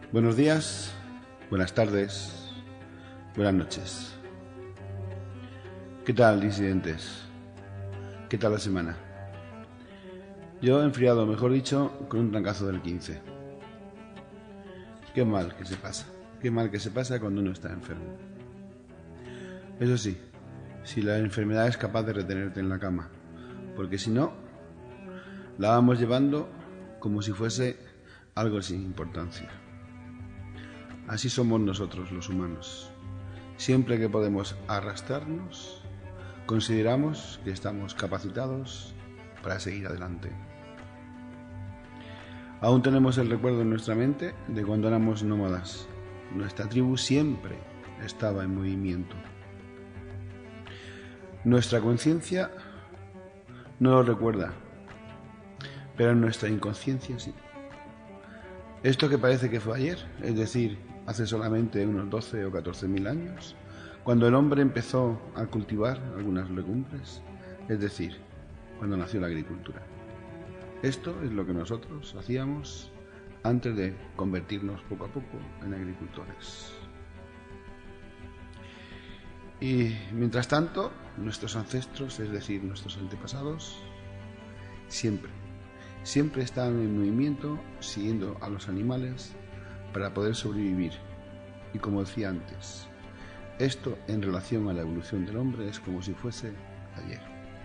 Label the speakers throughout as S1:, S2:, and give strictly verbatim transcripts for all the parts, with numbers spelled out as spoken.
S1: Buenos días, buenas tardes, buenas noches. ¿Qué tal, disidentes? ¿Qué tal la semana? Yo he enfriado, mejor dicho, con un trancazo del quince. Qué mal que se pasa, qué mal que se pasa cuando uno está enfermo. Eso sí, si la enfermedad es capaz de retenerte en la cama, porque si no, la vamos llevando como si fuese algo sin importancia. Así somos nosotros los humanos. Siempre que podemos arrastrarnos, consideramos que estamos capacitados para seguir adelante. Aún tenemos el recuerdo en nuestra mente de cuando éramos nómadas. Nuestra tribu siempre estaba en movimiento. Nuestra conciencia no lo recuerda, pero nuestra inconsciencia sí. Esto que parece que fue ayer, es decir, hace solamente unos doce o catorce mil años, cuando el hombre empezó a cultivar algunas legumbres, es decir, cuando nació la agricultura. Esto es lo que nosotros hacíamos antes de convertirnos poco a poco en agricultores. Y mientras tanto, nuestros ancestros, es decir, nuestros antepasados, siempre, siempre están en movimiento, siguiendo a los animales para poder sobrevivir. Y como decía antes, esto en relación a la evolución del hombre es como si fuese ayer.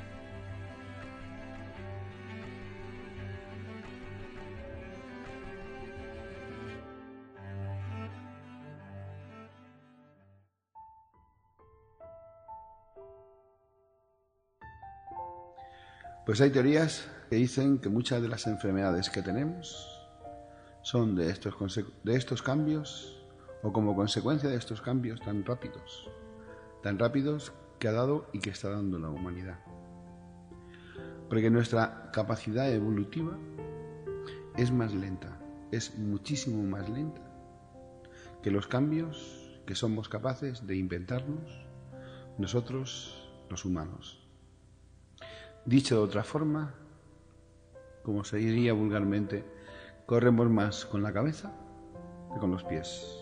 S1: Pues hay teorías que dicen que muchas de las enfermedades que tenemos son de estos, de estos cambios o como consecuencia de estos cambios tan rápidos, tan rápidos que ha dado y que está dando la humanidad. Porque nuestra capacidad evolutiva es más lenta, es muchísimo más lenta que los cambios que somos capaces de inventarnos nosotros los humanos. Dicho de otra forma, como se diría vulgarmente, corremos más con la cabeza que con los pies.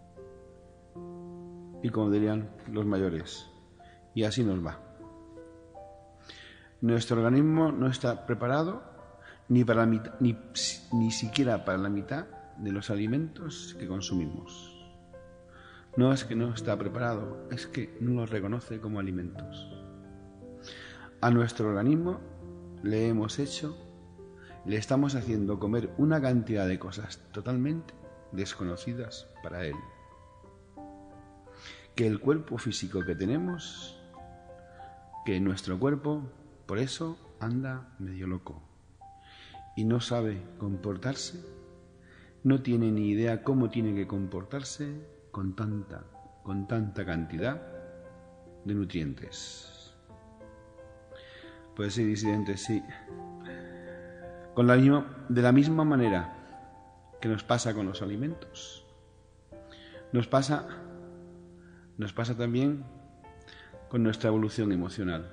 S1: Y como dirían los mayores, y así nos va. Nuestro organismo no está preparado ni, para la mitad, ni, ni siquiera para la mitad de los alimentos que consumimos. No es que no está preparado, es que no los reconoce como alimentos. A nuestro organismo le hemos hecho, le estamos haciendo comer una cantidad de cosas totalmente desconocidas para él. Que el cuerpo físico que tenemos, que nuestro cuerpo, por eso anda medio loco y no sabe comportarse, no tiene ni idea cómo tiene que comportarse con tanta, con tanta cantidad de nutrientes. Pues sí, disidentes, sí. Con la misma, de la misma manera que nos pasa con los alimentos, nos pasa, nos pasa también con nuestra evolución emocional.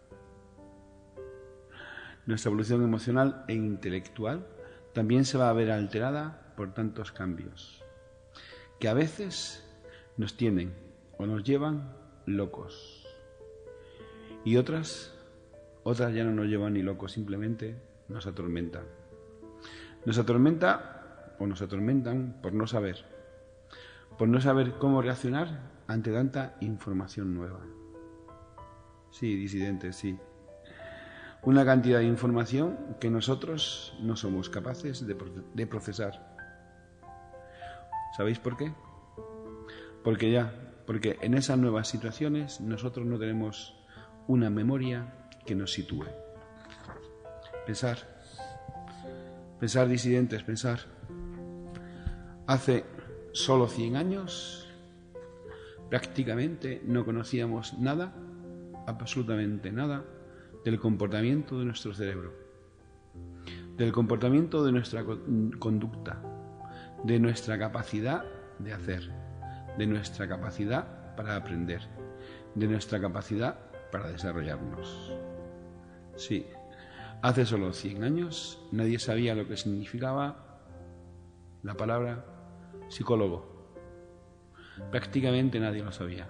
S1: Nuestra evolución emocional e intelectual también se va a ver alterada por tantos cambios, que a veces nos tienen o nos llevan locos, y otras Otras ya no nos llevan ni locos, simplemente nos atormentan. Nos atormenta o nos atormentan por no saber, por no saber cómo reaccionar ante tanta información nueva. Sí, disidentes, sí. Una cantidad de información que nosotros no somos capaces de, de procesar. ¿Sabéis por qué? Porque ya, porque en esas nuevas situaciones nosotros no tenemos una memoria que nos sitúe. Pensar, pensar disidentes, pensar. Hace solo cien años prácticamente no conocíamos nada, absolutamente nada, del comportamiento de nuestro cerebro, del comportamiento de nuestra conducta, de nuestra capacidad de hacer, de nuestra capacidad para aprender, de nuestra capacidad para desarrollarnos. Sí, hace solo cien años nadie sabía lo que significaba la palabra psicólogo. Prácticamente nadie lo sabía.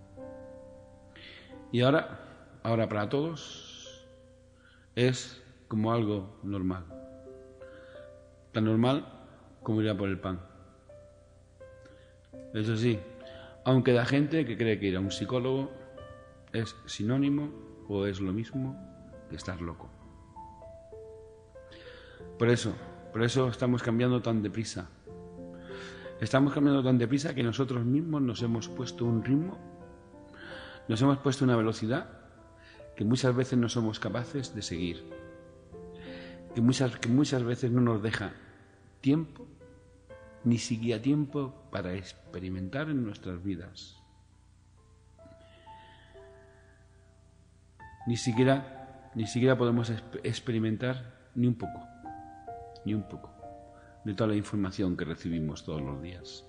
S1: Y ahora, ahora para todos es como algo normal. Tan normal como ir a por el pan. Eso sí, aún queda gente que cree que ir a un psicólogo es sinónimo o es lo mismo que estar loco. Por eso, por eso estamos cambiando tan deprisa. Estamos cambiando tan deprisa que nosotros mismos nos hemos puesto un ritmo, nos hemos puesto una velocidad que muchas veces no somos capaces de seguir, que muchas, que muchas veces no nos deja tiempo, ni siquiera tiempo para experimentar en nuestras vidas. Ni siquiera, ni siquiera podemos experimentar ni un poco, ni un poco, de toda la información que recibimos todos los días.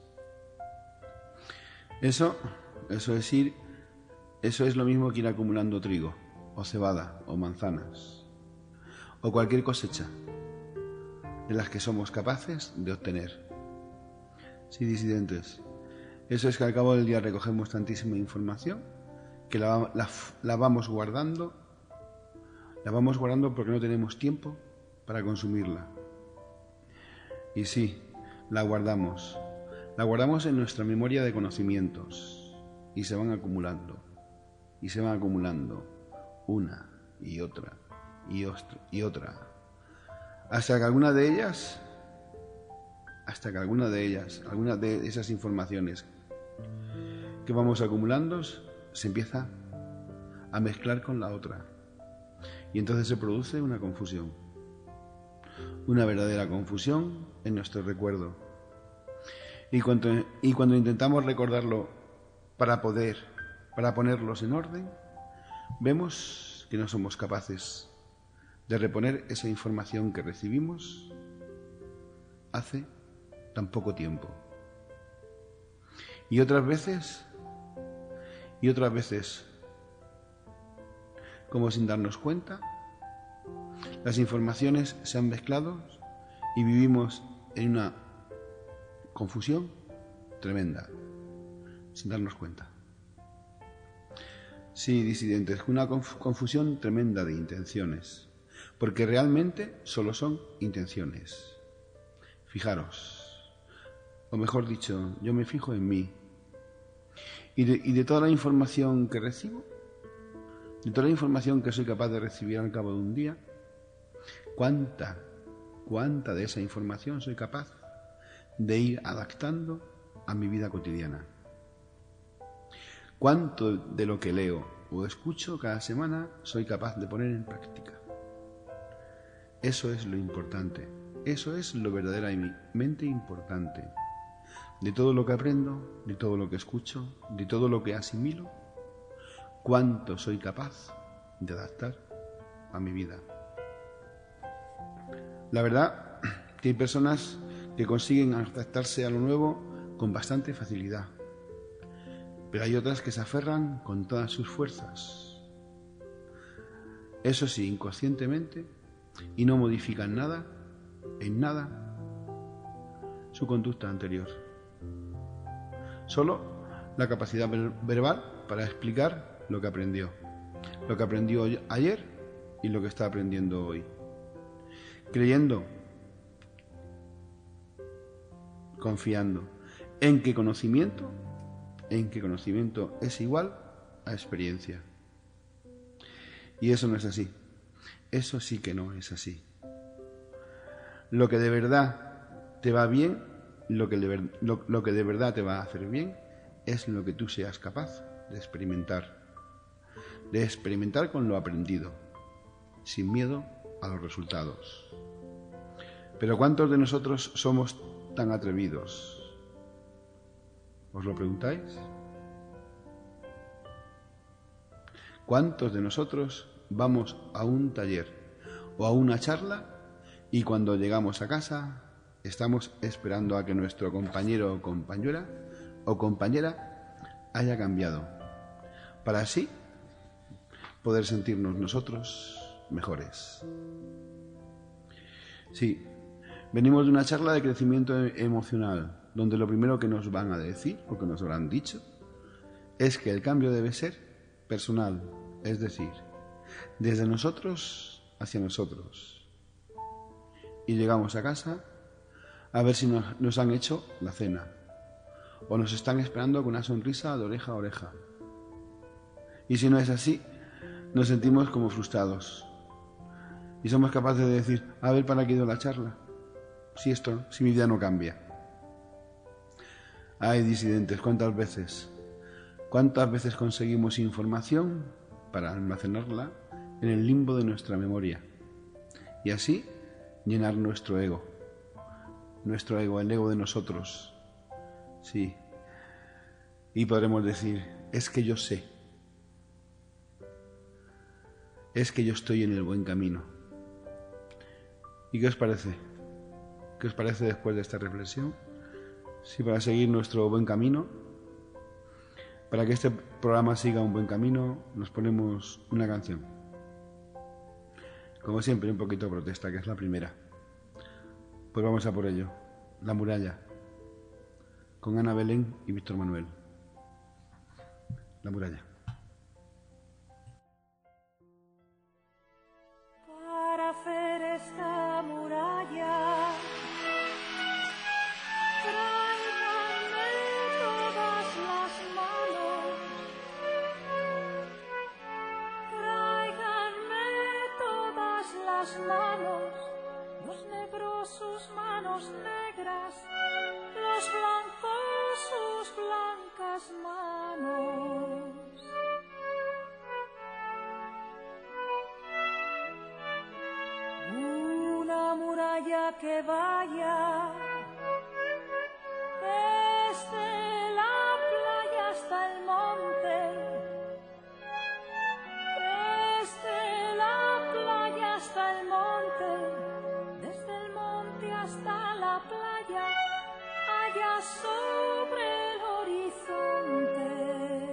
S1: Eso, eso es ir, eso es lo mismo que ir acumulando trigo, o cebada, o manzanas, o cualquier cosecha de las que somos capaces de obtener. Sí, disidentes, eso es que al cabo del día recogemos tantísima información que la, la, la vamos guardando, la vamos guardando porque no tenemos tiempo para consumirla. Y sí, la guardamos, la guardamos en nuestra memoria de conocimientos y se van acumulando, y se van acumulando una y otra y otra y otra, hasta que alguna de ellas, hasta que alguna de ellas, alguna de esas informaciones que vamos acumulando se empieza a mezclar con la otra y entonces se produce una confusión, una verdadera confusión en nuestro recuerdo. Y cuando, y cuando intentamos recordarlo para poder, para ponerlos en orden, vemos que no somos capaces de reponer esa información que recibimos hace tan poco tiempo. Y otras veces, y otras veces, como sin darnos cuenta, las informaciones se han mezclado y vivimos en una confusión tremenda, sin darnos cuenta. Sí, disidentes, una conf- confusión tremenda de intenciones, porque realmente solo son intenciones. Fijaros, o mejor dicho, yo me fijo en mí, y de, y de toda la información que recibo, de toda la información que soy capaz de recibir al cabo de un día, ¿cuánta, cuánta de esa información soy capaz de ir adaptando a mi vida cotidiana? ¿Cuánto de lo que leo o escucho cada semana soy capaz de poner en práctica? Eso es lo importante, eso es lo verdaderamente importante. De todo lo que aprendo, de todo lo que escucho, de todo lo que asimilo, ¿cuánto soy capaz de adaptar a mi vida? La verdad que hay personas que consiguen adaptarse a lo nuevo con bastante facilidad, pero hay otras que se aferran con todas sus fuerzas. Eso sí, inconscientemente, y no modifican nada, en nada, su conducta anterior. Solo la capacidad ver- verbal para explicar lo que aprendió, lo que aprendió ayer y lo que está aprendiendo hoy, creyendo, confiando en que conocimiento, en que conocimiento es igual a experiencia. Y eso no es así. Eso sí que no es así. Lo que de verdad te va bien, lo que de, ver, lo, lo que de verdad te va a hacer bien, es lo que tú seas capaz de experimentar. De experimentar con lo aprendido, sin miedo a los resultados. Pero ¿cuántos de nosotros somos tan atrevidos? ¿Os lo preguntáis? ¿Cuántos de nosotros vamos a un taller o a una charla y cuando llegamos a casa estamos esperando a que nuestro compañero o compañera o compañera haya cambiado para así poder sentirnos nosotros mejores? Sí, Venimos de una charla de crecimiento emocional, donde lo primero que nos van a decir, o que nos habrán dicho, es que el cambio debe ser personal, es decir, desde nosotros hacia nosotros. Y llegamos a casa a ver si nos, nos han hecho la cena, o nos están esperando con una sonrisa de oreja a oreja. Y si no es así, nos sentimos como frustrados. Y somos capaces de decir, a ver, ¿para qué ha ido la charla? Si esto, si mi vida no cambia. Ay, disidentes, ¿cuántas veces? ¿Cuántas veces conseguimos información para almacenarla en el limbo de nuestra memoria? Y así llenar nuestro ego. Nuestro ego, el ego de nosotros. Sí. Y podremos decir, es que yo sé. Es que yo estoy en el buen camino. ¿Y qué os parece? ¿Qué os parece después de esta reflexión? Si para seguir nuestro buen camino, para que este programa siga un buen camino, nos ponemos una canción. Como siempre, un poquito de protesta, que es la primera. Pues vamos a por ello. La muralla, con Ana Belén y Víctor Manuel. La muralla.
S2: Para hacer esta muralla, tráiganme todas las manos, tráiganme todas las manos, los negros sus manos negras, los blancos sus blancas manos. Una muralla que vaya desde la playa hasta el monte, desde la playa hasta el monte, desde el monte hasta la playa, allá sobre el horizonte.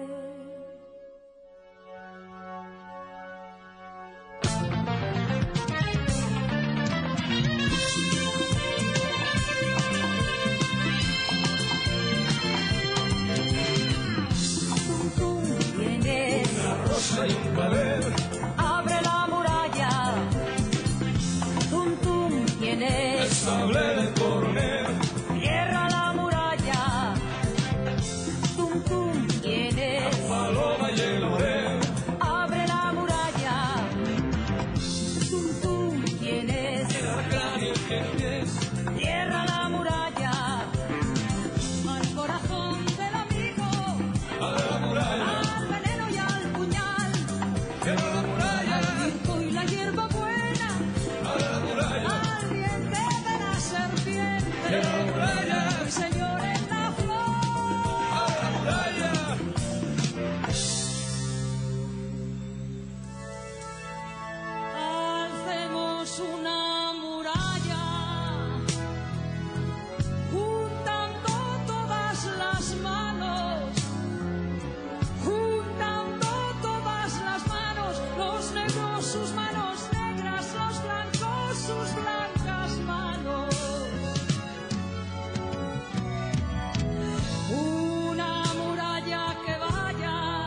S3: Y un clavel.
S2: Abre la muralla, tum tum, ¿quién es?
S3: El sable del coronel.
S2: Cierra la muralla, tum tum, ¿quién es?
S3: La paloma y el laurel.
S2: Abre la muralla, tum tum, ¿quién es?
S3: El arcángel, ¿quién es?
S2: Cierra la muralla, al corazón del amigo,
S3: Abre la muralla.
S2: al veneno y al puñal,
S3: Cierra la muralla.
S2: al circo y la hierba buena,
S3: Abre la muralla.
S2: al diente de la serpiente,
S3: Cierra la muralla.
S2: el señor en la flor.
S3: Abre la muralla.
S2: Hacemos una muralla, juntando todas las manos, juntando todas las manos, los negros sus manos negras, los blancos sus blancas manos. Una muralla que vaya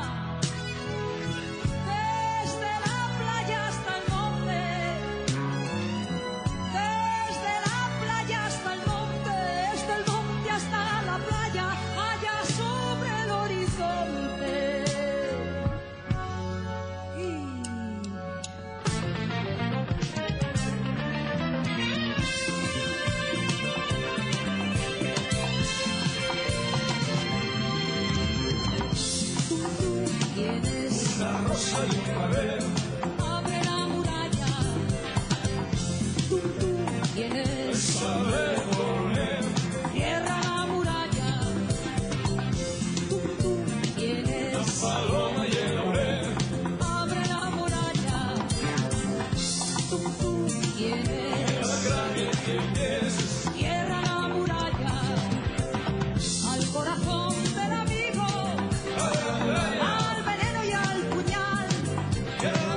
S2: desde la playa hasta el monte, desde la playa hasta el monte, desde el monte hasta la playa, allá sobre el horizonte. ¿Quién es?
S3: Una rosa y un clavel.
S2: Abre la muralla, tum tum, ¿quién
S3: El
S2: es?
S3: sable del coronel.
S2: Cierra la muralla, tum tum, ¿quién
S3: La
S2: es?
S3: paloma y el laurel.
S2: Abre la muralla, tum tum, ¿quién
S3: El
S2: es?
S3: arcángel, ¿quién es?
S2: Cierra la muralla, al corazón del amigo,
S3: Abre la muralla.
S2: al veneno y al puñal,
S3: Cierra la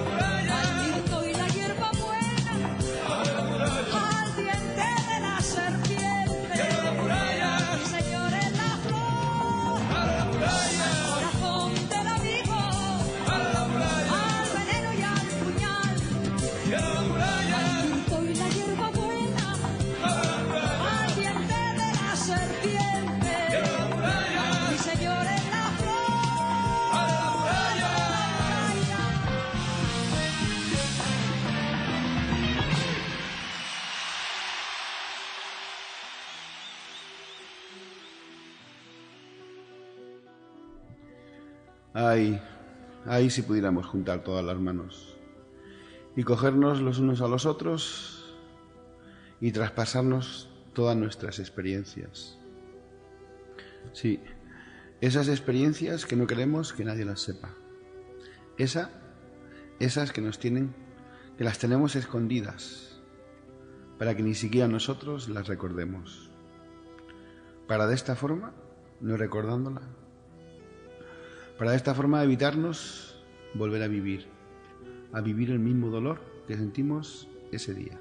S1: Ay, ay, si pudiéramos juntar todas las manos y cogernos los unos a los otros y traspasarnos todas nuestras experiencias. Sí, esas experiencias que no queremos que nadie las sepa. Esa, esas que nos tienen, que las tenemos escondidas, para que ni siquiera nosotros las recordemos. Para de esta forma, no recordándola, para de esta forma evitarnos volver a vivir, a vivir el mismo dolor que sentimos ese día.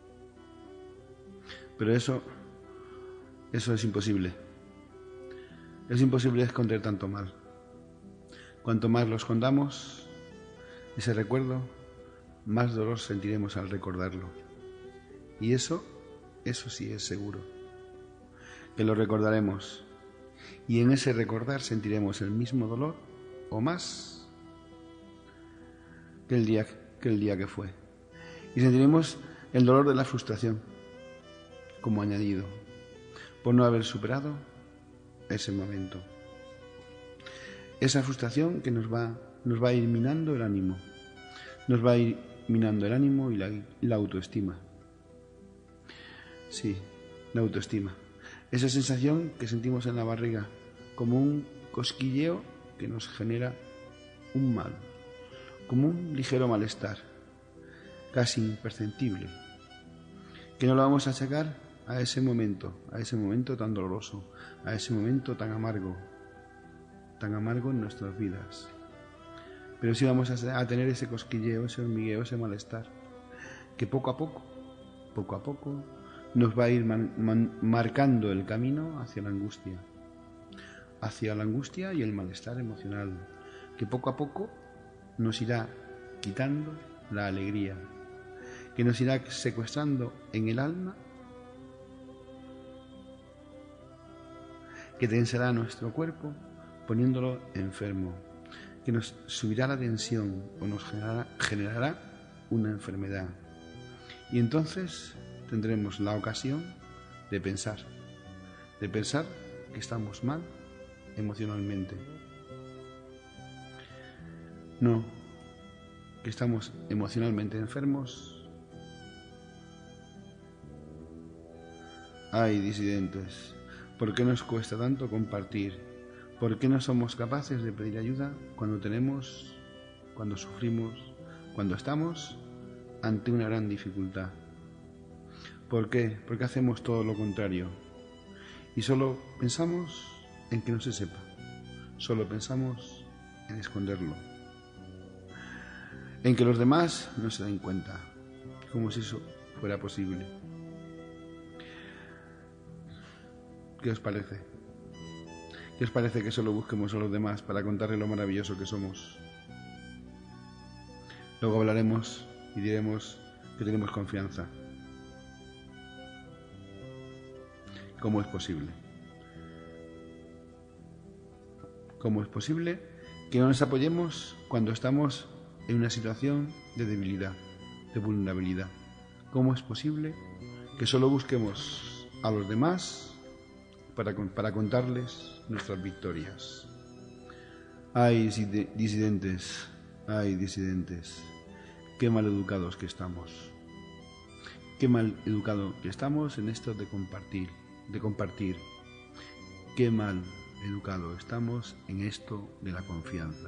S1: Pero eso, eso es imposible. Es imposible esconder tanto mal. Cuanto más lo escondamos, ese recuerdo, más dolor sentiremos al recordarlo. Y eso, eso sí es seguro, que lo recordaremos. Y en ese recordar sentiremos el mismo dolor o más que el día que, el día que fue. Y sentiremos el dolor de la frustración como añadido por no haber superado ese momento. Esa frustración que nos va, nos va a ir minando el ánimo, nos va a ir minando el ánimo y la, y la autoestima. Sí, la autoestima. Esa sensación que sentimos en la barriga, como un cosquilleo que nos genera un mal, como un ligero malestar, casi imperceptible, que no lo vamos a achacar a ese momento, a ese momento tan doloroso, a ese momento tan amargo, tan amargo en nuestras vidas. Pero sí vamos a tener ese cosquilleo, ese hormigueo, ese malestar, que poco a poco, poco a poco, nos va a ir man, man, marcando el camino hacia la angustia, hacia la angustia y el malestar emocional, que poco a poco nos irá quitando la alegría, que nos irá secuestrando en el alma, que tensará nuestro cuerpo poniéndolo enfermo, que nos subirá la tensión o nos generará, generará una enfermedad. Y entonces tendremos la ocasión de pensar, de pensar que estamos mal emocionalmente. No, que estamos emocionalmente enfermos. Ay, disidentes, ¿por qué nos cuesta tanto compartir? ¿Por qué no somos capaces de pedir ayuda cuando tenemos, cuando sufrimos, cuando estamos ante una gran dificultad? ¿Por qué? Porque hacemos todo lo contrario y solo pensamos en que no se sepa, solo pensamos en esconderlo, en que los demás no se den cuenta, como si eso fuera posible. ¿Qué os parece? ¿Qué os parece que solo busquemos a los demás para contarles lo maravilloso que somos? Luego hablaremos y diremos que tenemos confianza. ¿Cómo es posible? ¿Cómo es posible que no nos apoyemos cuando estamos en una situación de debilidad, de vulnerabilidad? ¿Cómo es posible que solo busquemos a los demás para, para contarles nuestras victorias? Ay, disidentes, ay, disidentes, qué mal educados que estamos. Qué mal educados que estamos en esto de compartir, de compartir. Qué mal educados estamos en esto de la confianza.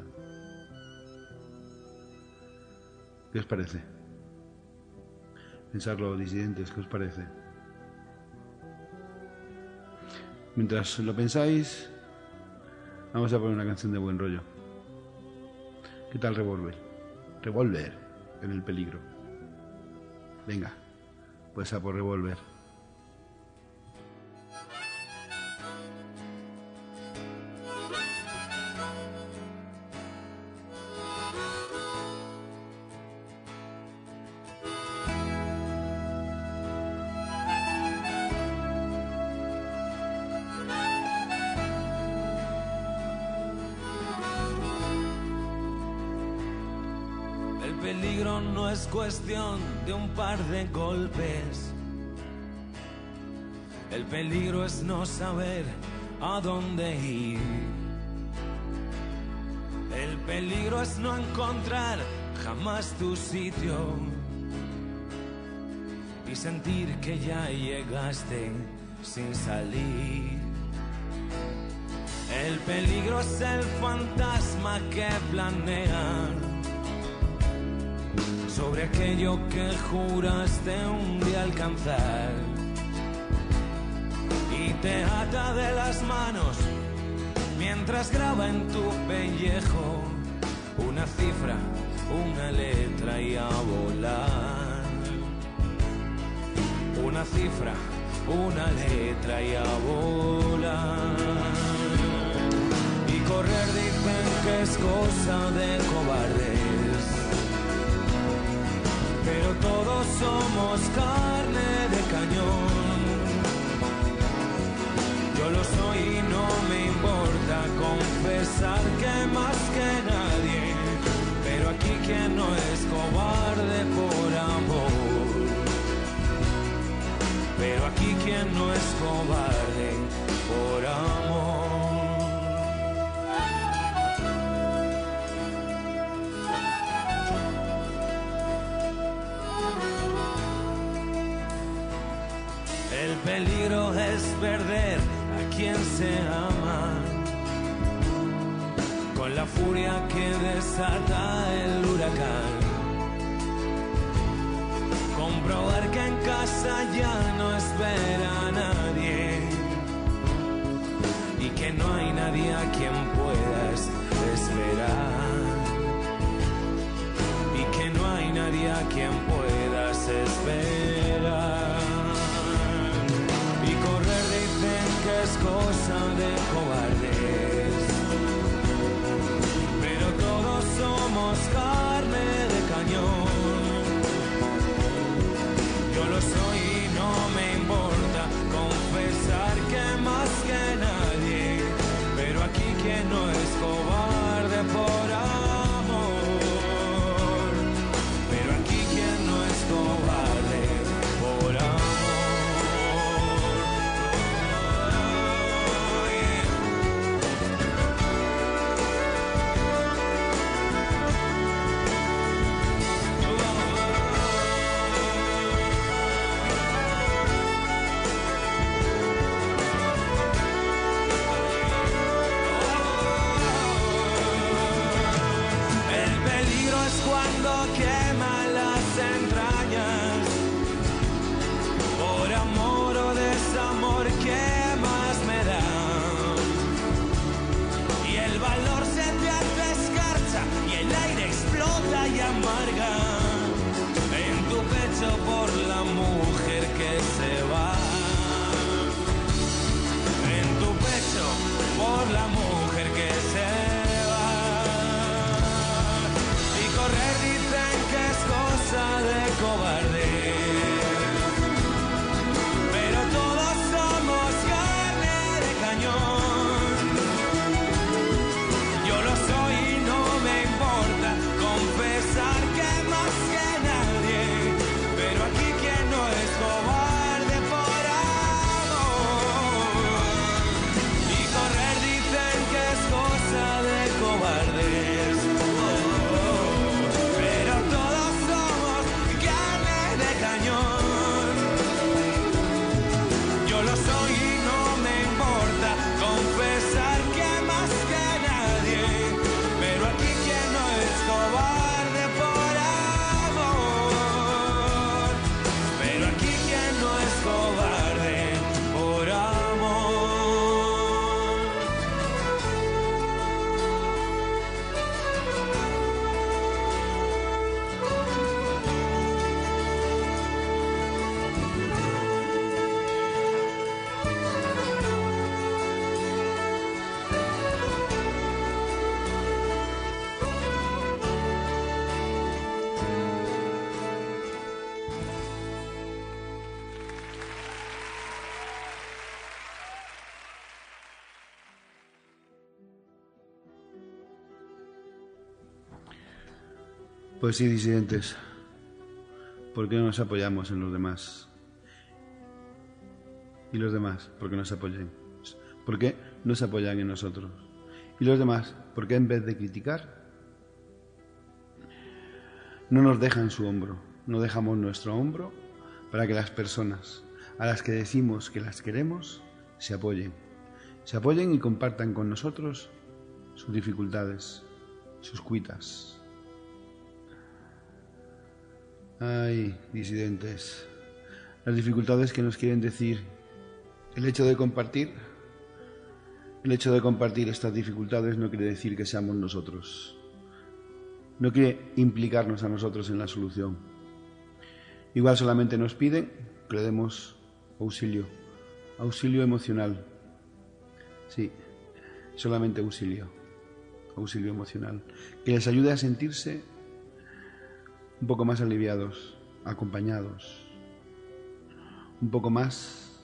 S1: ¿Qué os parece? Pensarlo, disidentes, ¿qué os parece? Mientras lo pensáis, vamos a poner una canción de buen rollo. ¿Qué tal Revolver? Revolver en el peligro. Venga, pues a por Revolver.
S3: El peligro no es cuestión de un par de golpes. El peligro es no saber a dónde ir. peligro es no encontrar jamás tu sitio y sentir que ya llegaste sin salir. El peligro es el fantasma que planea sobre aquello que juraste un día alcanzar y te ata de las manos mientras graba en tu pellejo una cifra, una letra y a volar. Una cifra, una letra y a volar. Y correr dicen que es cosa de cobardes, pero todos somos carne de cañón. Yo lo soy y no me importa confesar que más que nadie, pero aquí quien no es cobarde por amor. Pero aquí quien no es cobarde por amor. El peligro es perder a quien se ama, con la furia que desata el huracán. Comprobar que en casa ya no espera a nadie y que no hay nadie a quien puedas esperar. Y que no hay nadie a quien puedas esperar. Y correr dicen que es cosa de cobardes, pero todos somos carne de cañón. Yo lo soy y no me importa confesar que más que nadie, pero aquí quien no es cobarde por amor, pero aquí quien no es cobarde por amor. Oh, yeah. Cuando quema las entrañas, por amor o desamor, ¿qué más me da? Y el valor se te hace escarcha y el aire explota y amarga en tu pecho por la mujer que se va. En tu pecho por la mujer que se va. Correr dicen que es cosa de cobardes, pero todos somos carne de cañón. Yo lo soy y no me importa confesar que más que nadie, pero aquí quien no es cobarde por amor. Y correr dicen que es cosa de cobardes, yo lo soy y no me importa confesar que más que nadie, pero aquí quien no es cobarde por amor, pero aquí quien no es cobarde por amor.
S1: Pues sí, disidentes, ¿por qué no nos apoyamos en los demás? Y los demás, ¿por qué no se apoyan? ¿Por qué no se apoyan en nosotros? Y los demás, ¿por qué en vez de criticar, no nos deja en su hombro, no dejamos nuestro hombro para que las personas a las que decimos que las queremos se apoyen, se apoyen y compartan con nosotros sus dificultades, sus cuitas. Ay, disidentes, las dificultades que nos quieren decir el hecho de compartir, el hecho de compartir estas dificultades no quiere decir que seamos nosotros, no quiere implicarnos a nosotros en la solución. Igual solamente nos piden que le demos auxilio, auxilio emocional, sí, solamente auxilio, auxilio emocional, que les ayude a sentirse un poco más aliviados, acompañados, un poco más,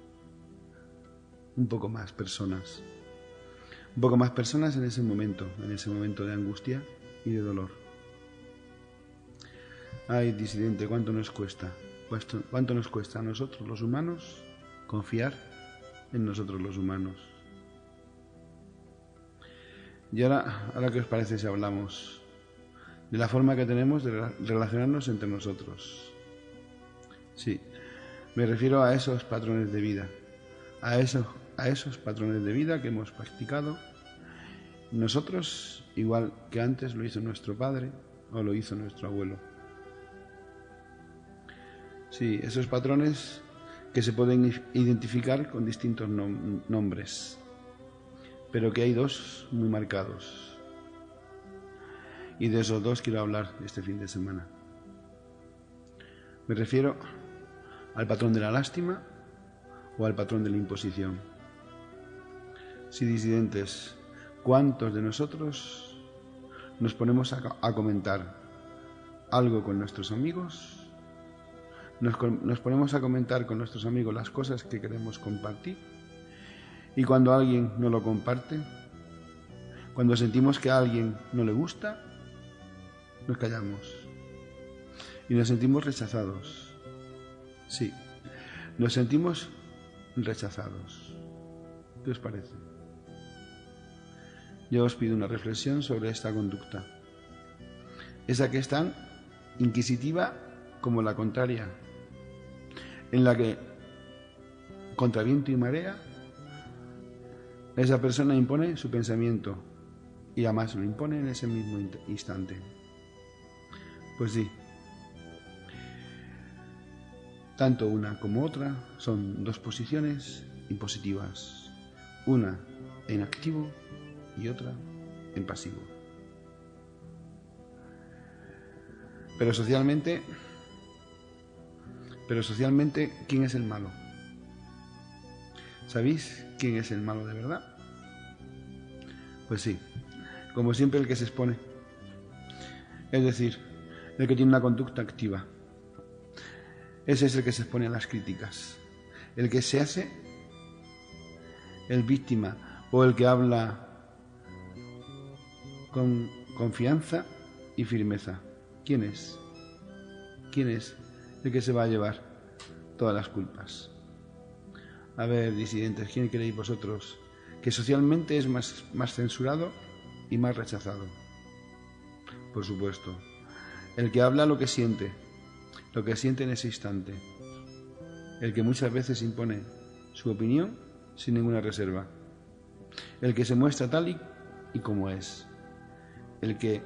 S1: un poco más personas, un poco más personas en ese momento, en ese momento de angustia y de dolor. Ay, disidente, ¿cuánto nos cuesta? ¿Cuánto nos cuesta a nosotros los humanos confiar en nosotros los humanos? Y ahora, ahora ¿qué os parece si hablamos de la forma que tenemos de relacionarnos entre nosotros? Sí, me refiero a esos patrones de vida, a esos, a esos patrones de vida que hemos practicado nosotros, igual que antes lo hizo nuestro padre o lo hizo nuestro abuelo. Sí, esos patrones que se pueden identificar con distintos nom- nombres, pero que hay dos muy marcados. Y de esos dos quiero hablar este fin de semana. Me refiero al patrón de la lástima o al patrón de la imposición. Sí, disidentes, ¿cuántos de nosotros nos ponemos a, a comentar algo con nuestros amigos? Nos, nos ponemos a comentar con nuestros amigos las cosas que queremos compartir, y cuando alguien no lo comparte, cuando sentimos que a alguien no le gusta, nos callamos y nos sentimos rechazados. Sí, nos sentimos rechazados. ¿Qué os parece? Yo os pido una reflexión sobre esta conducta, esa que es tan inquisitiva como la contraria, en la que, contra viento y marea, esa persona impone su pensamiento y además lo impone en ese mismo instante. Pues sí, tanto una como otra son dos posiciones impositivas, una en activo y otra en pasivo. Pero socialmente, pero socialmente, ¿quién es el malo? ¿Sabéis quién es el malo de verdad? Pues sí, como siempre el que se expone, es decir, el que tiene una conducta activa. Ese es el que se expone a las críticas, el que se hace el víctima o el que habla con confianza y firmeza. ¿Quién es? ¿Quién es el que se va a llevar todas las culpas? A ver, disidentes, ¿quién creéis vosotros que socialmente es más, más censurado y más rechazado? Por supuesto, el que habla lo que siente, lo que siente en ese instante, el que muchas veces impone su opinión sin ninguna reserva, el que se muestra tal y, y como es, el que,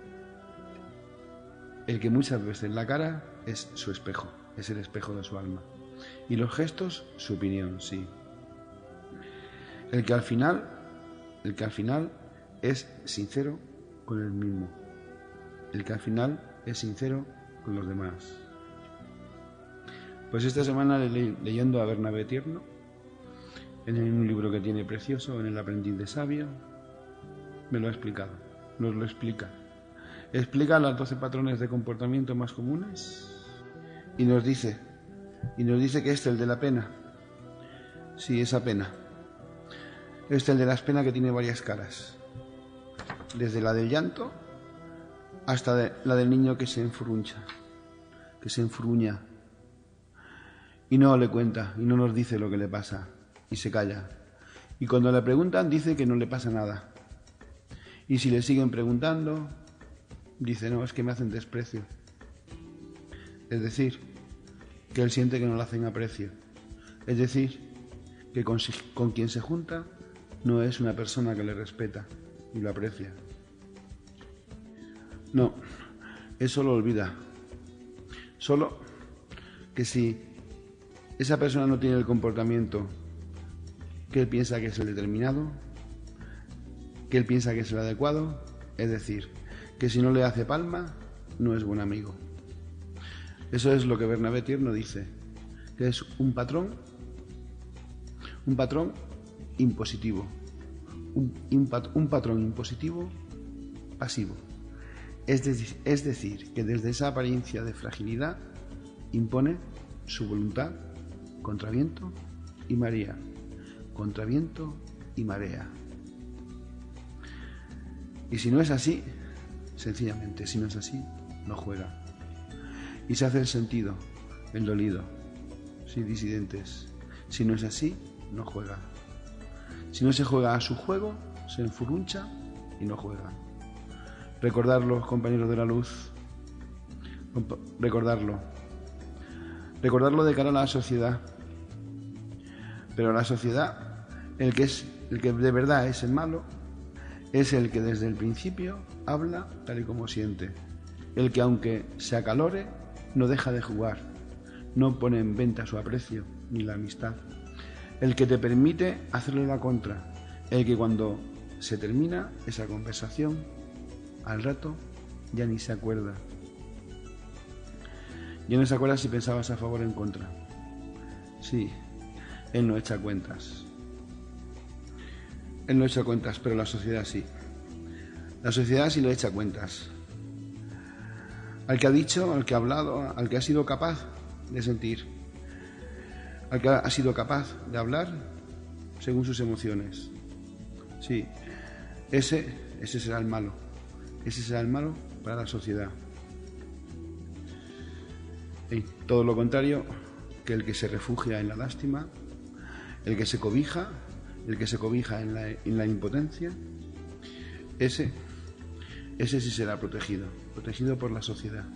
S1: el que muchas veces la cara es su espejo, es el espejo de su alma, y los gestos su opinión, sí. El que al final, el que al final es sincero con él mismo, el que al final es sincero con los demás. Pues esta semana le, leyendo a Bernabé Tierno, en un libro que tiene precioso, en El aprendiz de sabio, me lo ha explicado, nos lo explica. Explica los doce patrones de comportamiento más comunes y nos dice, y nos dice que este, el de la pena, sí, esa pena, este, el de la pena que tiene varias caras, desde la del llanto hasta de, la del niño que se enfuruncha, que se enfurruña y no le cuenta y no nos dice lo que le pasa y se calla. Y cuando le preguntan dice que no le pasa nada. Y si le siguen preguntando, dice, no, es que me hacen desprecio. Es decir, que él siente que no le hacen aprecio. Es decir, que con, con quien se junta no es una persona que le respeta y lo aprecia. No, eso lo olvida. Solo que si esa persona no tiene el comportamiento que él piensa que es el determinado, que él piensa que es el adecuado, es decir, que si no le hace palma, no es buen amigo. Eso es lo que Bernabé Tierno dice, que es un patrón, un patrón impositivo, un, un, pat, un patrón impositivo pasivo. Es, de, es decir, que desde esa apariencia de fragilidad impone su voluntad contra viento y marea, contra viento y marea. Y si no es así, sencillamente, si no es así, no juega. Y se hace el sentido, el dolido, sin disidentes. Si no es así, no juega. Si no se juega a su juego, se enfurruncha y no juega. Recordarlo, compañeros de la luz, recordarlo. Recordarlo de cara a la sociedad. Pero la sociedad, el que es, el que de verdad es el malo, es el que desde el principio habla tal y como siente. El que aunque se acalore, no deja de jugar, no pone en venta su aprecio ni la amistad. El que te permite hacerle la contra. El que cuando se termina esa conversación, al rato ya ni se acuerda. Ya no se acuerda si pensabas a favor o en contra. Sí, él no echa cuentas. Él no echa cuentas, pero la sociedad sí. La sociedad sí le echa cuentas. Al que ha dicho, al que ha hablado, al que ha sido capaz de sentir, al que ha sido capaz de hablar según sus emociones. Sí, ese, ese será el malo. Ese será el malo para la sociedad. Y todo lo contrario, que el que se refugia en la lástima, el que se cobija, el que se cobija en la, en la impotencia, ese, ese sí será protegido, protegido por la sociedad.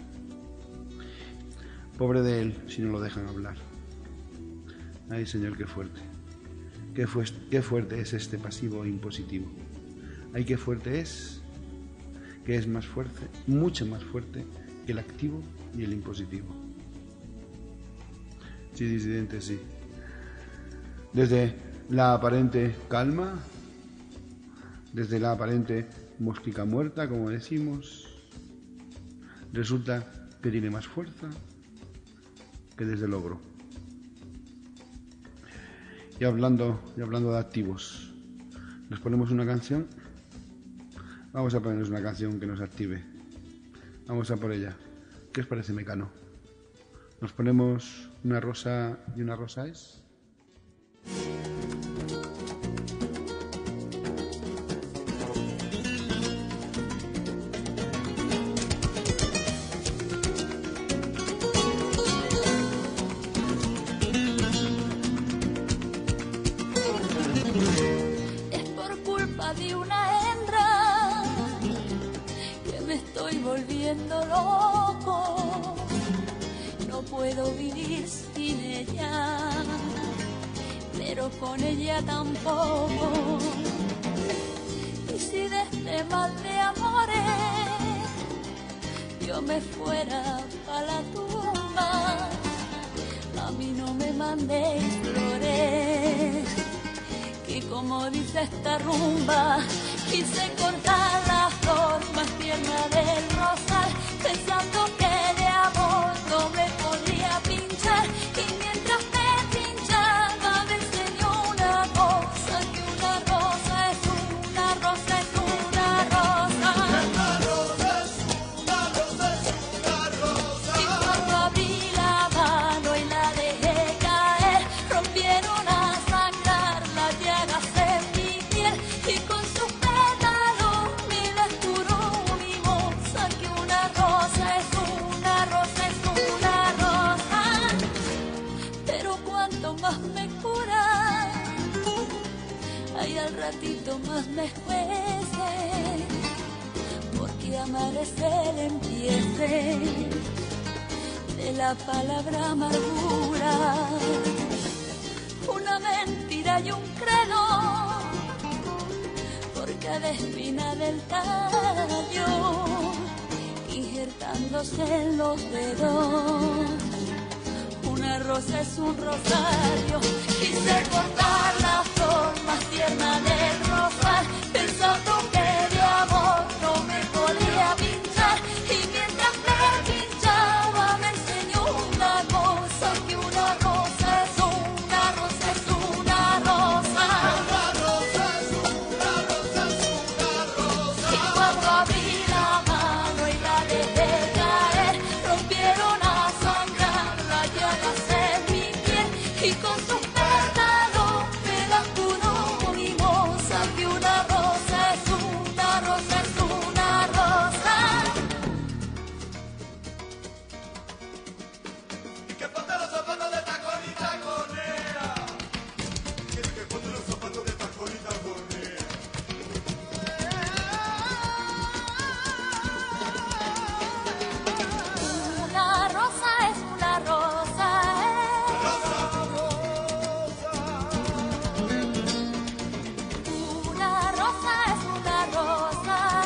S1: Pobre de él si no lo dejan hablar. Ay, Señor, qué fuerte. Qué, fu qué fuerte es este pasivo impositivo. Ay, qué fuerte es, que es más fuerte, mucho más fuerte que el activo y el impositivo. Sí, disidente, sí. Desde la aparente calma, desde la aparente mosquica muerta, como decimos, resulta que tiene más fuerza que desde el ogro. Y hablando, y hablando de activos, ¿nos ponemos una canción? Vamos a ponernos una canción que nos active. Vamos a por ella. ¿Qué os parece, Mecano? ¿Nos ponemos una rosa y una rosa es?
S2: Es por culpa de una hembra que me estoy volviendo loco. No puedo vivir sin ella, pero con ella tampoco. Y si de este mal de amores yo me fuera pa' la tumba, a mí no me mandéis flores, que como dice esta rumba, quise cortar la flor más tierna del rosal, pensando que de amor no me podría pinchar. Y mientras me pinchaba me enseñó una cosa, que una rosa es una rosa, es una rosa.
S4: Una rosa es una rosa, es una rosa.
S2: Y cuando abrí la mano y la dejé caer, rompieron a sangrar las llagas en mi piel, y con sus pétalos mi descuró mi moza, que una rosa es una rosa, es una rosa. Pero cuanto más me cura, ay, al ratito más me juece, porque que amar es el empiece de la palabra amargura, una mentira y un credo por cada espina del tallo, injertándose en los dedos. Una rosa es un rosario, quise cortar la flor más tierna del rosal, pensando que de amor no me podía pinchar, y mientras me pinchaba me enseñó una cosa, que una rosa es una rosa es una rosa.
S4: Una rosa es una rosa es una rosa.
S2: Y cuando abrí la mano y la dejé caer, rompieron a sangrar las llagas en mi piel, y con sus pétalos me las curó mimosa, que una rosa es una rosa es una rosa.
S4: Y que ponte los zapatos de tacón y taconea. Quiero que ponte los zapatos de tacón y taconea.
S2: Una rosa es una rosa, una rosa es una rosa.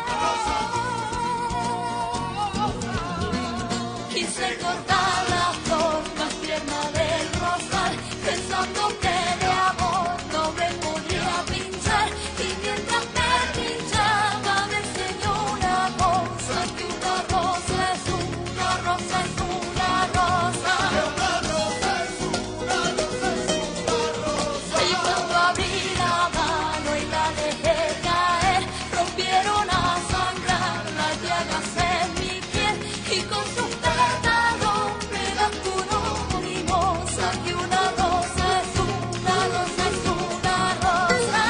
S2: Quise cortar la flor más tierna del rosal, pensando que de amor no me podía pinchar, y mientras me pinchaba me enseñó una cosa, que una rosa es una rosa es una rosa.
S4: Una rosa es una rosa es una rosa.
S2: Y cuando abrí la mano y la dejé caer, rompieron a sangrar las llagas en mi piel, y con sus pétalos me las curó mimosa, que una rosa es una rosa es una rosa.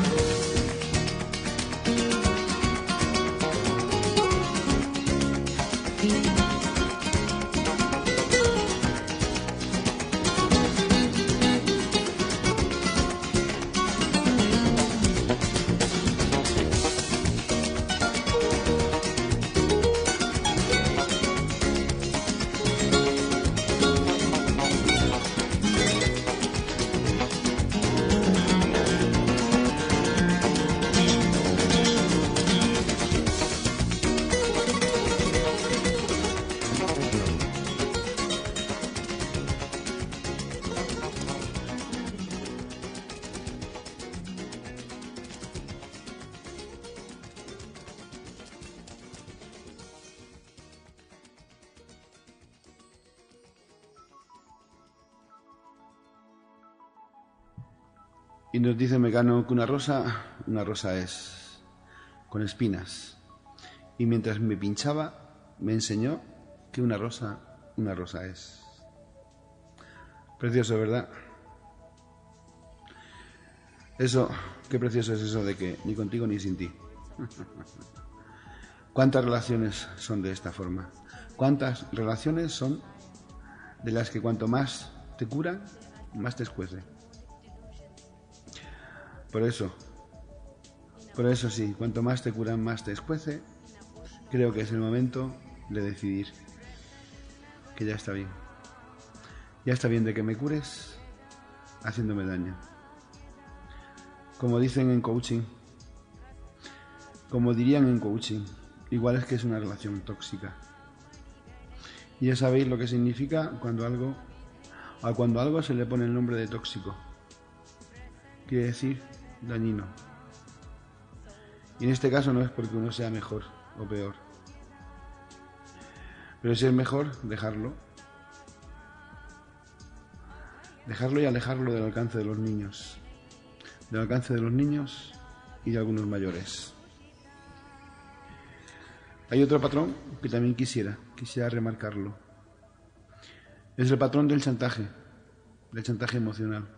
S1: Y nos dice Mecano que una rosa, una rosa es, con espinas. Y mientras me pinchaba, me enseñó que una rosa, una rosa es. Precioso, ¿verdad? Eso, qué precioso es eso de que ni contigo ni sin ti. ¿Cuántas relaciones son de esta forma? ¿Cuántas relaciones son de las que cuanto más te curan, más te escuece? Por eso, por eso sí, cuanto más te curan, más te escuece. Creo que es el momento de decidir que ya está bien. Ya está bien de que me cures haciéndome daño. Como dicen en coaching, como dirían en coaching, igual es que es una relación tóxica. Y ya sabéis lo que significa cuando algo, a cuando algo se le pone el nombre de tóxico. Quiere decir dañino. Y en este caso no es porque uno sea mejor o peor. Pero si es mejor, dejarlo. Dejarlo y alejarlo del alcance de los niños. Del alcance de los niños y de algunos mayores. Hay otro patrón que también quisiera, quisiera remarcarlo. Es el patrón del chantaje, del chantaje emocional.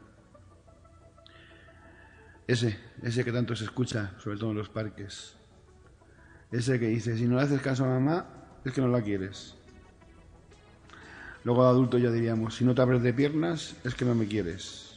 S1: Ese, ese que tanto se escucha, sobre todo en los parques. Ese que dice, si no le haces caso a mamá, es que no la quieres. Luego de adulto ya diríamos, si no te abres de piernas, es que no me quieres.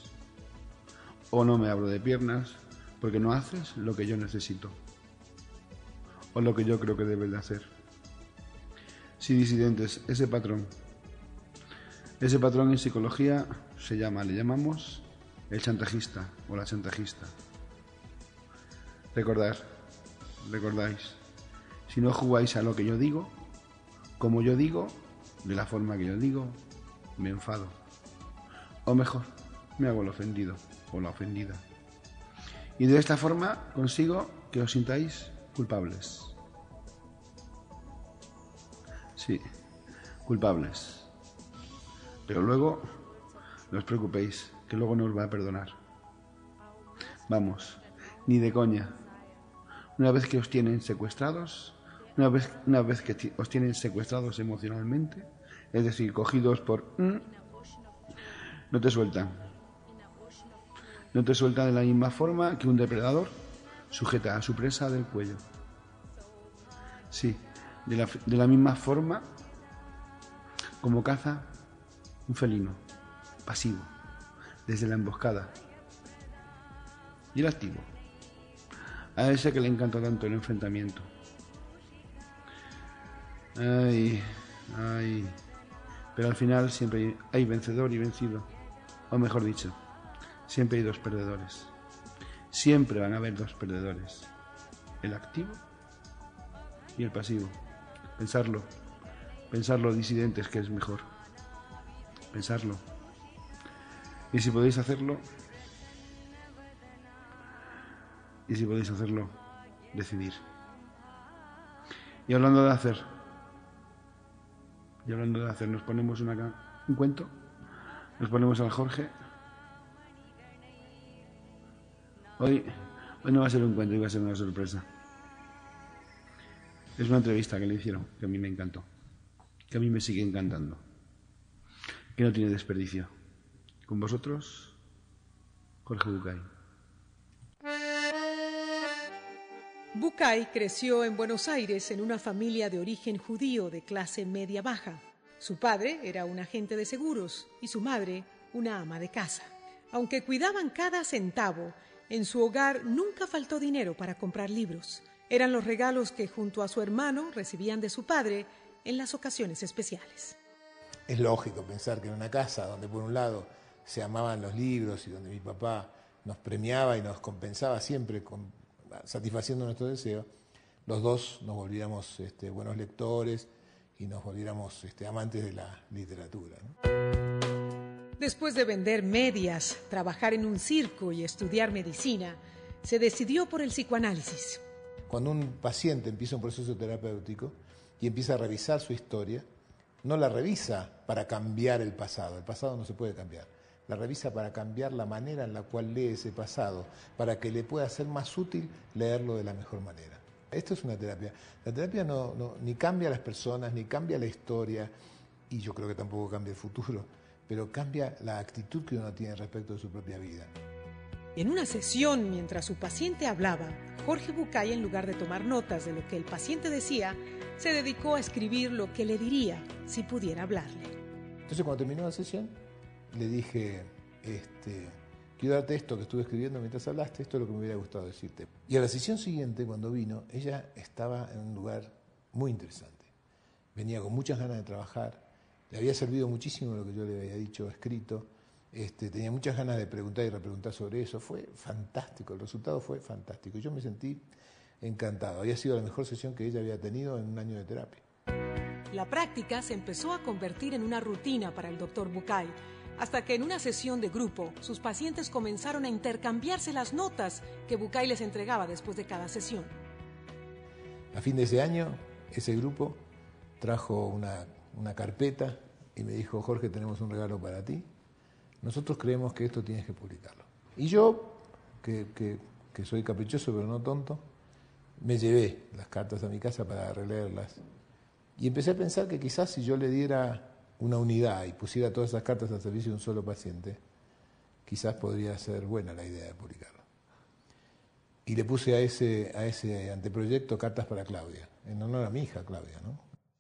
S1: O no me abro de piernas porque no haces lo que yo necesito. o lo que yo creo que debes de hacer. Sí, disidentes, ese patrón. Ese patrón en psicología se llama, le llamamos el chantajista o la chantajista. Recordad, recordáis, si no jugáis a lo que yo digo, como yo digo, de la forma que yo digo, me enfado. O mejor, me hago el ofendido o la ofendida. Y de esta forma consigo que os sintáis culpables. Sí, culpables. Pero luego, no os preocupéis, que luego no os va a perdonar. Vamos, ni de coña. Una vez que os tienen secuestrados, una vez, una vez que os tienen secuestrados emocionalmente, es decir, cogidos por... Mm, no te sueltan. No te sueltan de la misma forma que un depredador sujeta a su presa del cuello. Sí, de la, de la misma forma como caza un felino, pasivo, desde la emboscada. Y el activo, a ese que le encanta tanto el enfrentamiento. Ay, ay. Pero al final siempre hay vencedor y vencido. O mejor dicho, siempre hay dos perdedores. Siempre van a haber dos perdedores. El activo y el pasivo. Pensarlo. Pensarlo, disidentes, que es mejor. Pensarlo. Y si podéis hacerlo, y si podéis hacerlo, decidir. Y hablando de hacer, y hablando de hacer, nos ponemos una, un cuento, nos ponemos al Jorge. Hoy, hoy no va a ser un cuento, hoy va a ser una sorpresa. Es una entrevista que le hicieron, que a mí me encantó, que a mí me sigue encantando, que no tiene desperdicio. Con vosotros, Jorge Bucay.
S5: Bucay creció en Buenos Aires en una familia de origen judío de clase media-baja. Su padre era un agente de seguros y su madre una ama de casa. Aunque cuidaban cada centavo, en su hogar nunca faltó dinero para comprar libros. Eran los regalos que junto a su hermano recibían de su padre en las ocasiones especiales.
S6: Es lógico pensar que en una casa donde por un lado se amaban los libros y donde mi papá nos premiaba y nos compensaba siempre con, satisfaciendo nuestro deseo, los dos nos volviéramos este, buenos lectores y nos volviéramos este, amantes de la literatura, ¿no?
S5: Después de vender medias, trabajar en un circo y estudiar medicina, se decidió por el psicoanálisis.
S6: Cuando un paciente empieza un proceso terapéutico y empieza a revisar su historia, no la revisa para cambiar el pasado, el pasado no se puede cambiar, la revisa para cambiar la manera en la cual lee ese pasado, para que le pueda ser más útil leerlo de la mejor manera. Esto es una terapia. La terapia no, no, ni cambia a las personas, ni cambia la historia, y yo creo que tampoco cambia el futuro, pero cambia la actitud que uno tiene respecto de su propia vida.
S5: En una sesión, mientras su paciente hablaba, Jorge Bucay, en lugar de tomar notas de lo que el paciente decía, se dedicó a escribir lo que le diría si pudiera hablarle.
S6: Entonces, cuando terminó la sesión, le dije, este, quiero darte esto que estuve escribiendo mientras hablaste, esto es lo que me hubiera gustado decirte. Y a la sesión siguiente, cuando vino, ella estaba en un lugar muy interesante. Venía con muchas ganas de trabajar, le había servido muchísimo lo que yo le había dicho, escrito, este, tenía muchas ganas de preguntar y repreguntar sobre eso. Fue fantástico, el resultado fue fantástico. Yo me sentí encantado. Había sido la mejor sesión que ella había tenido en un año de terapia.
S5: La práctica se empezó a convertir en una rutina para el doctor Bucay, hasta que en una sesión de grupo, sus pacientes comenzaron a intercambiarse las notas que Bucay les entregaba después de cada sesión.
S6: A fin de ese año, ese grupo trajo una, una carpeta y me dijo, Jorge, tenemos un regalo para ti. Nosotros creemos que esto tienes que publicarlo. Y yo, que, que, que soy caprichoso pero no tonto, me llevé las cartas a mi casa para releerlas. Y empecé a pensar que quizás si yo le diera una unidad y pusiera todas esas cartas al servicio de un solo paciente, quizás podría ser buena la idea de publicarlo. Y le puse a ese, a ese anteproyecto Cartas para Claudia, en honor a mi hija Claudia, ¿no?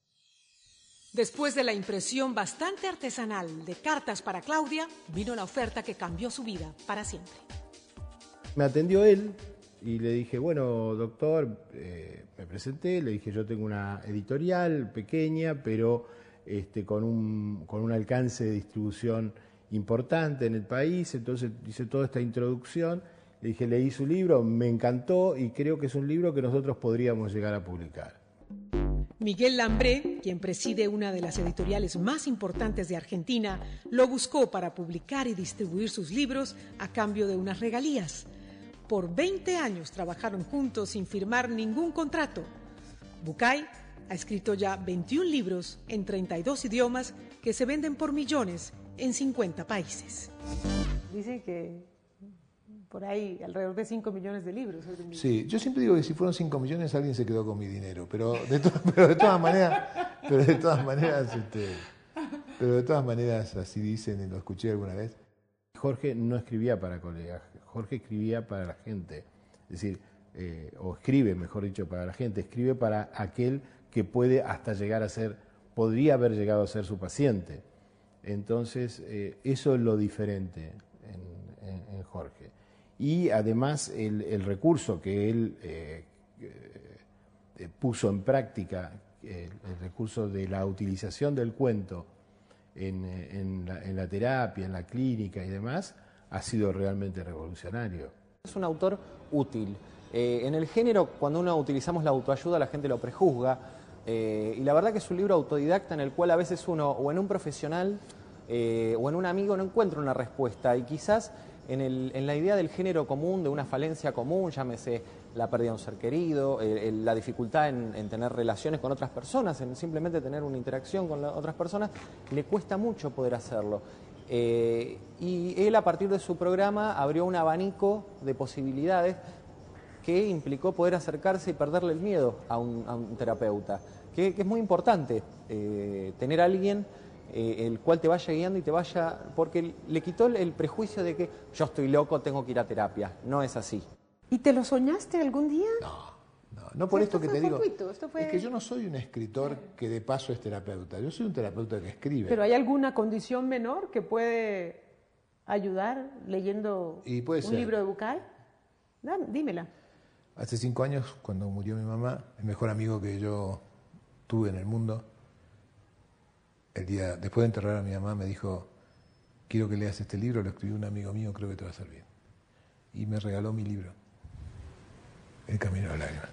S5: Después de la impresión bastante artesanal de Cartas para Claudia, vino la oferta que cambió su vida para siempre.
S7: Me atendió él
S6: y le dije, bueno, doctor, eh, me presenté, le dije, yo tengo una editorial pequeña, pero este, con, un, con un alcance de distribución importante en el país, entonces hice toda esta introducción, le dije, leí su libro, me encantó y creo que es un libro que nosotros podríamos llegar a publicar.
S5: Miguel Lambré, quien preside una de las editoriales más importantes de Argentina, lo buscó para publicar y distribuir sus libros a cambio de unas regalías. Por veinte años trabajaron juntos sin firmar ningún contrato. Bucay ha escrito ya veintiún libros en treinta y dos idiomas que se venden por millones en cincuenta países.
S7: Dicen que por ahí alrededor de cinco millones de libros.
S6: Sí, yo siempre digo que si fueron cinco millones alguien se quedó con mi dinero, pero de, to pero de todas maneras, pero de todas maneras, este, pero de todas maneras así dicen y lo escuché alguna vez. Jorge no escribía para colegas, Jorge escribía para la gente, es decir, eh, o escribe, mejor dicho, para la gente, escribe para aquel que puede hasta llegar a ser, podría haber llegado a ser su paciente. Entonces, eh, eso es lo diferente en, en, en Jorge. Y además el, el recurso que él eh, eh, puso en práctica, eh, el recurso de la utilización del cuento en, en, la, en la terapia, en la clínica y demás, ha sido realmente revolucionario.
S8: Es un autor útil. Eh, en el género, cuando uno utilizamos la autoayuda, la gente lo prejuzga. Eh, y la verdad que es un libro autodidacta en el cual a veces uno, o en un profesional, eh, o en un amigo, no encuentra una respuesta. Y quizás en, el, en la idea del género común, de una falencia común, llámese la pérdida de un ser querido, eh, el, la dificultad en, en tener relaciones con otras personas, en simplemente tener una interacción con la, otras personas, le cuesta mucho poder hacerlo. Eh, y él, a partir de su programa, abrió un abanico de posibilidades que implicó poder acercarse y perderle el miedo a un, a un terapeuta, que, que es muy importante, eh, tener a alguien eh, el cual te vaya guiando y te vaya, porque le quitó el, el prejuicio de que yo estoy loco, tengo que ir a terapia. No es así.
S7: ¿Y te lo soñaste algún día?
S6: No, no, no por esto, esto que te digo.
S7: Esto fue...
S6: Es que yo no soy un escritor que de paso es terapeuta, yo soy un terapeuta que escribe.
S7: ¿Pero hay alguna condición menor que puede ayudar leyendo
S6: y puede
S7: un
S6: ser.
S7: libro de Bucay? Dame, dímela.
S6: Hace cinco años, cuando murió mi mamá, el mejor amigo que yo tuve en el mundo, el día después de enterrar a mi mamá, me dijo, quiero que leas este libro, lo escribió un amigo mío, creo que te va a servir. Y me regaló mi libro, El Camino de las Lágrimas.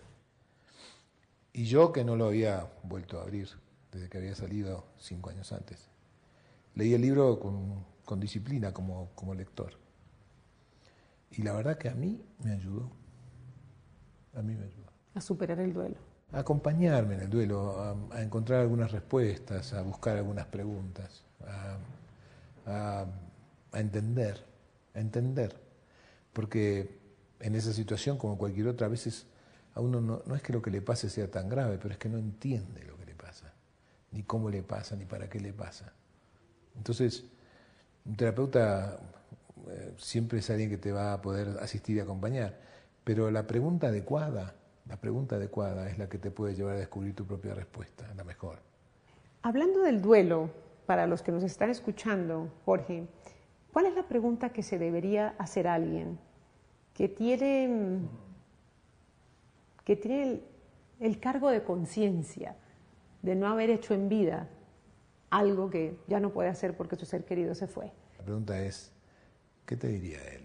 S6: Y yo, que no lo había vuelto a abrir desde que había salido cinco años antes, leí el libro con, con disciplina como, como lector. Y la verdad que a mí me ayudó. A mí me ayudó.
S7: A superar el duelo.
S6: A acompañarme en el duelo, a, a encontrar algunas respuestas, a buscar algunas preguntas, a, a, a entender, a entender. Porque en esa situación, como cualquier otra, a veces a uno no, no es que lo que le pase sea tan grave, pero es que no entiende lo que le pasa, ni cómo le pasa, ni para qué le pasa. Entonces, un terapeuta eh, siempre es alguien que te va a poder asistir y acompañar. Pero la pregunta adecuada, la pregunta adecuada es la que te puede llevar a descubrir tu propia respuesta, la mejor.
S7: Hablando del duelo, para los que nos están escuchando, Jorge, ¿cuál es la pregunta que se debería hacer a alguien que tiene, que tiene el, el cargo de conciencia de no haber hecho en vida algo que ya no puede hacer porque su ser querido se fue?
S6: La pregunta es, ¿qué te diría él?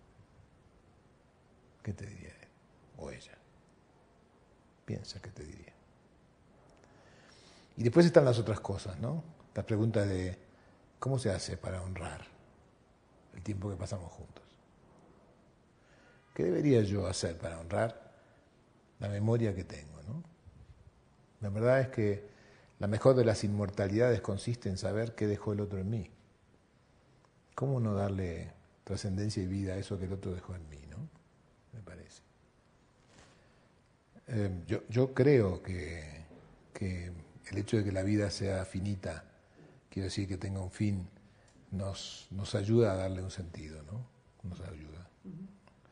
S6: ¿Qué te diría él o ella? Piensa qué te diría. Y después están las otras cosas, ¿no? La pregunta de ¿cómo se hace para honrar el tiempo que pasamos juntos? ¿Qué debería yo hacer para honrar la memoria que tengo, ¿no? La verdad es que la mejor de las inmortalidades consiste en saber qué dejó el otro en mí. ¿Cómo no darle trascendencia y vida a eso que el otro dejó en mí, ¿no? Me parece. Eh, yo, yo creo que, que el hecho de que la vida sea finita, quiero decir que tenga un fin, nos, nos ayuda a darle un sentido, ¿no? Nos ayuda. Uh-huh.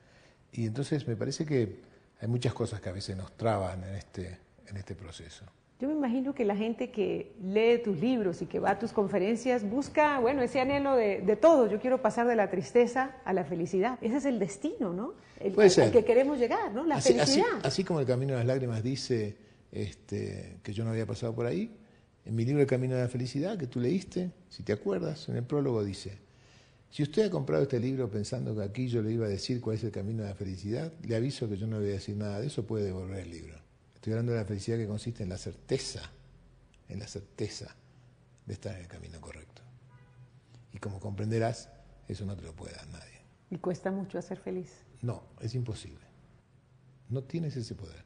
S6: Y entonces me parece que hay muchas cosas que a veces nos traban en este, en este proceso.
S7: Yo me imagino que la gente que lee tus libros y que va a tus conferencias busca, bueno, ese anhelo de, de todo. Yo quiero pasar de la tristeza a la felicidad. Ese es el destino, ¿no? El,
S6: Puede
S7: al,
S6: ser.
S7: al que queremos llegar, ¿no? La
S6: así,
S7: felicidad.
S6: Así, así como el Camino de las Lágrimas dice este, que yo no había pasado por ahí, en mi libro El Camino de la Felicidad, que tú leíste, si te acuerdas, en el prólogo dice: si usted ha comprado este libro pensando que aquí yo le iba a decir cuál es el camino de la felicidad, le aviso que yo no le voy a decir nada de eso, puede devolver el libro. Estoy hablando de la felicidad que consiste en la certeza, en la certeza de estar en el camino correcto. Y como comprenderás, eso no te lo puede dar nadie.
S7: Y cuesta mucho hacer feliz.
S6: No, es imposible. No tienes ese poder.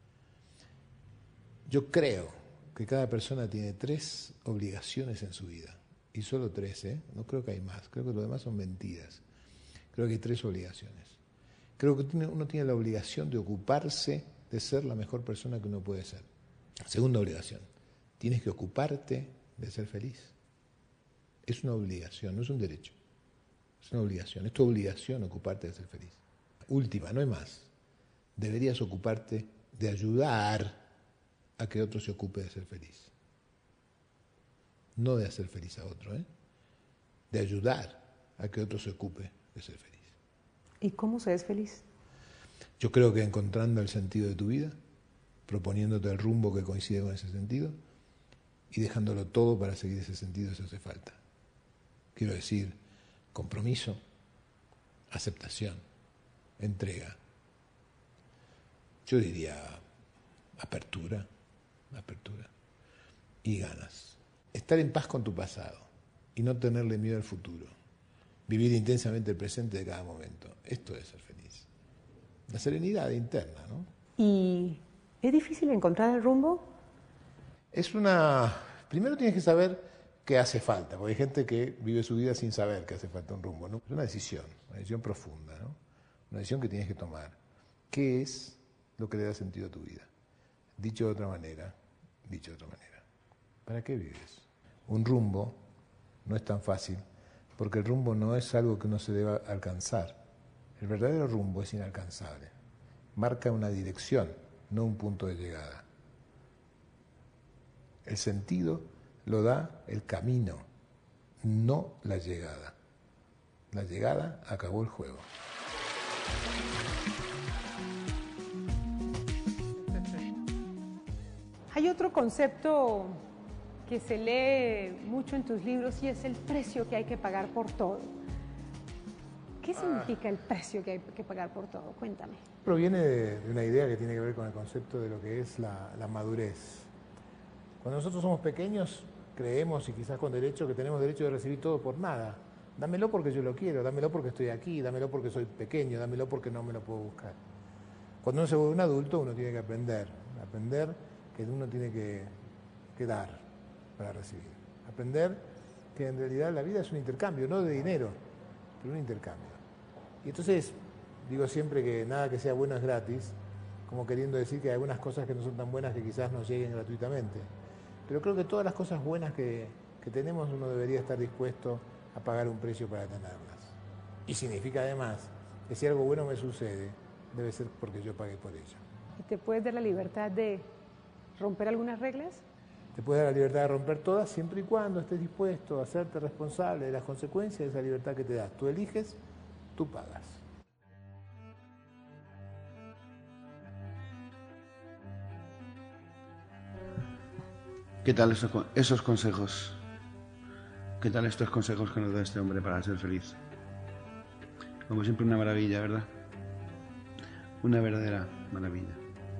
S6: Yo creo que cada persona tiene tres obligaciones en su vida. Y solo tres, ¿eh? No creo que hay más. Creo que lo demás son mentiras. Creo que hay tres obligaciones. Creo que uno tiene la obligación de ocuparse de ser la mejor persona que uno puede ser. Segunda obligación. Tienes que ocuparte de ser feliz. Es una obligación, no es un derecho. Es una obligación. Es tu obligación ocuparte de ser feliz. Última, no hay más. Deberías ocuparte de ayudar a que otro se ocupe de ser feliz. No de hacer feliz a otro, ¿eh? De ayudar a que otro se ocupe de ser feliz.
S7: ¿Y cómo se es feliz?
S6: Yo creo que encontrando el sentido de tu vida, proponiéndote el rumbo que coincide con ese sentido y dejándolo todo para seguir ese sentido si hace falta. Quiero decir, compromiso, aceptación, entrega. Yo diría apertura, apertura y ganas. Estar en paz con tu pasado y no tenerle miedo al futuro. Vivir intensamente el presente de cada momento. Esto es ser feliz. La serenidad interna, ¿no?
S7: ¿Y es difícil encontrar el rumbo?
S6: Es una... Primero tienes que saber qué hace falta, porque hay gente que vive su vida sin saber que hace falta un rumbo, ¿no? Es una decisión, una decisión profunda, ¿no? Una decisión que tienes que tomar. ¿Qué es lo que le da sentido a tu vida? Dicho de otra manera, dicho de otra manera. ¿Para qué vives? Un rumbo no es tan fácil, porque el rumbo no es algo que uno se deba alcanzar. El verdadero rumbo es inalcanzable. Marca una dirección, no un punto de llegada. El sentido lo da el camino, no la llegada. La llegada acabó el juego.
S7: Hay otro concepto que se lee mucho en tus libros y es el precio que hay que pagar por todo. ¿Qué significa el precio que hay que pagar por todo? Cuéntame.
S6: Proviene de, de una idea que tiene que ver con el concepto de lo que es la, la madurez. Cuando nosotros somos pequeños, creemos, y quizás con derecho, que tenemos derecho de recibir todo por nada. Dámelo porque yo lo quiero, dámelo porque estoy aquí, dámelo porque soy pequeño, dámelo porque no me lo puedo buscar. Cuando uno se vuelve un adulto, uno tiene que aprender, aprender que uno tiene que, que dar para recibir. Aprender que en realidad la vida es un intercambio, no de dinero, pero un intercambio. Y entonces, digo siempre que nada que sea bueno es gratis, como queriendo decir que hay algunas cosas que no son tan buenas que quizás nos lleguen gratuitamente. Pero creo que todas las cosas buenas que, que tenemos uno debería estar dispuesto a pagar un precio para tenerlas. Y significa además que si algo bueno me sucede, debe ser porque yo pagué por ello.
S7: ¿Y te puedes dar la libertad de romper algunas reglas?
S6: Te puedes dar la libertad de romper todas siempre y cuando estés dispuesto a hacerte responsable de las consecuencias de esa libertad que te das. Tú eliges, tú pagas.
S1: ¿Qué tal esos, esos consejos? ¿Qué tal estos consejos que nos da este hombre para ser feliz? Como siempre, una maravilla, ¿verdad? Una verdadera maravilla.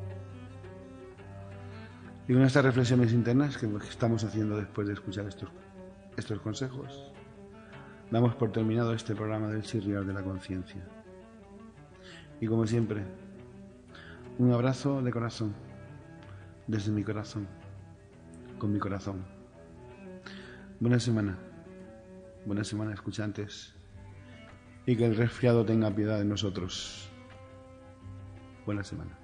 S1: Y con estas reflexiones internas que estamos haciendo después de escuchar estos, estos consejos, damos por terminado este programa del Chirriar de la Conciencia. Y como siempre, un abrazo de corazón, desde mi corazón, con mi corazón. Buena semana, buena semana, escuchantes, y que el resfriado tenga piedad de nosotros. Buena semana.